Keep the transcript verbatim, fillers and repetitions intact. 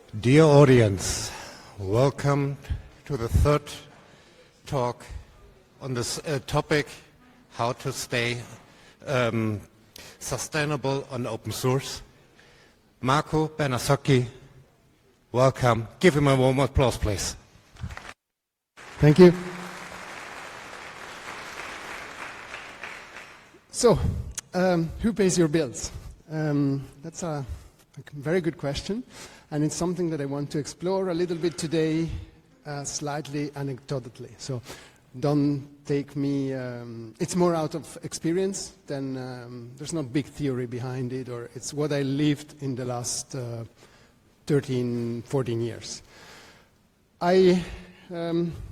Dear audience, welcome to the third talk on this uh, topic, how to stay um, sustainable on open source. Marco Bernasocchi, welcome. Give him a warm applause, please. Thank you. So, um, who pays your bills? Um, that's a, a very good question, and it's something that I want to explore a little bit today, uh, slightly anecdotally. So, don't take me, um, it's more out of experience than, um, there's not big theory behind it, or it's what I lived in the last uh, thirteen, fourteen years. I um,